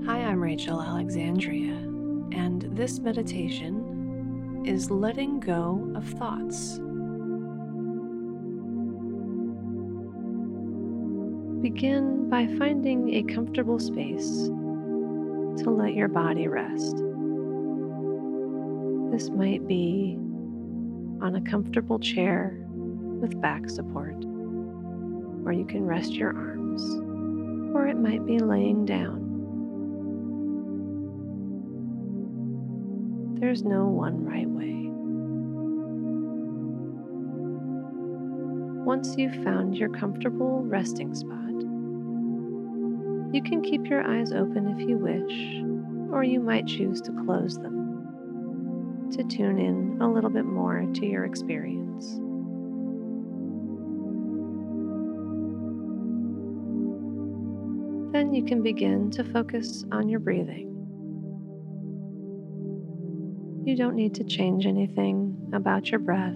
Hi, I'm Rachel Alexandria, and this meditation is letting go of thoughts. Begin by finding a comfortable space to let your body rest. This might be on a comfortable chair with back support, where you can rest your arms, or it might be laying down. There's no one right way. Once you've found your comfortable resting spot, you can keep your eyes open if you wish, or you might choose to close them to tune in a little bit more to your experience. Then you can begin to focus on your breathing. You don't need to change anything about your breath.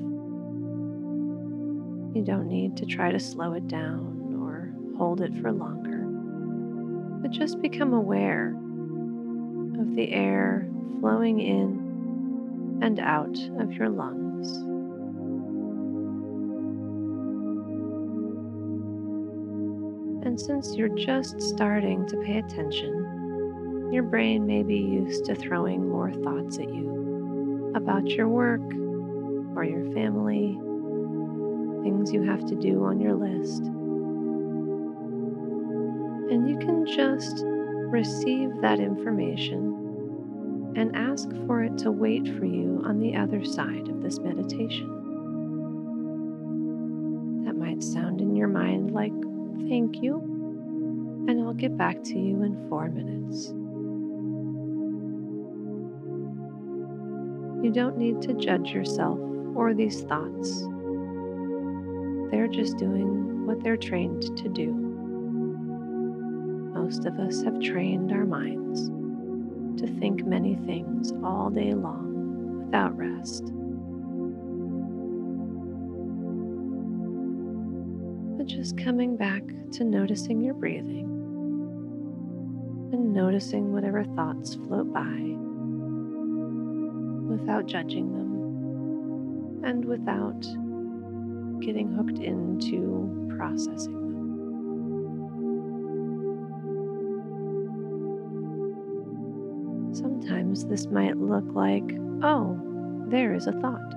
You don't need to try to slow it down or hold it for longer, but just become aware of the air flowing in and out of your lungs. And since you're just starting to pay attention, your brain may be used to throwing more thoughts at you about your work or your family, things you have to do on your list. And you can just receive that information and ask for it to wait for you on the other side of this meditation. That might sound in your mind like, "Thank you, and I'll get back to you in 4 minutes." You don't need to judge yourself or these thoughts. They're just doing what they're trained to do. Most of us have trained our minds to think many things all day long without rest. But just coming back to noticing your breathing and noticing whatever thoughts float by without judging them and without getting hooked into processing them. Sometimes this might look like, "Oh, there is a thought.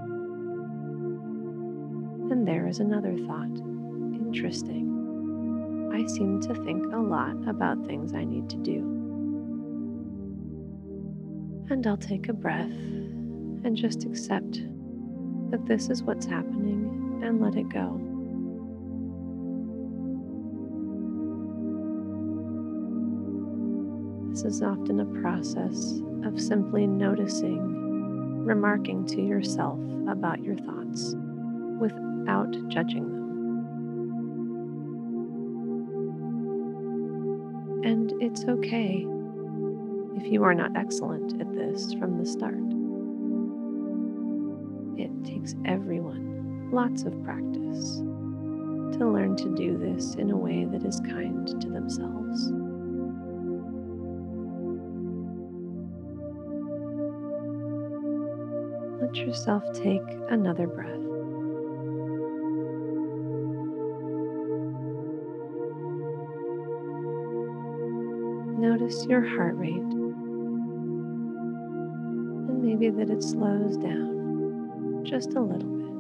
And there is another thought. Interesting. I seem to think a lot about things I need to do." And I'll take a breath and just accept that this is what's happening and let it go. This is often a process of simply noticing, remarking to yourself about your thoughts without judging them. And it's okay if you are not excellent at this from the start. It takes everyone lots of practice to learn to do this in a way that is kind to themselves. Let yourself take another breath. Notice your heart rate, and maybe that it slows down just a little bit.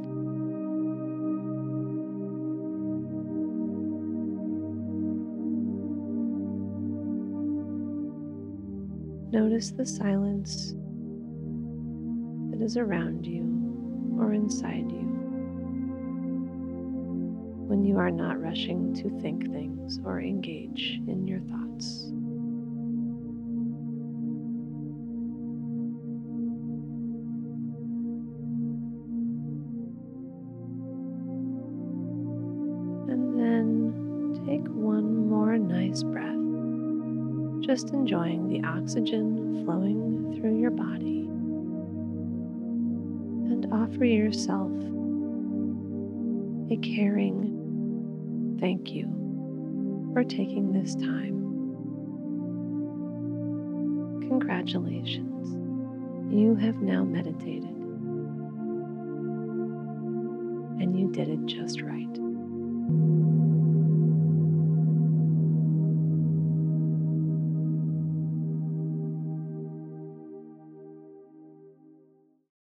Notice the silence that is around you or inside you when you are not rushing to think things or engage in your thoughts. And then take one more nice breath, just enjoying the oxygen flowing through your body, and offer yourself a caring thank you for taking this time. Congratulations. You have now meditated, and you did it just right.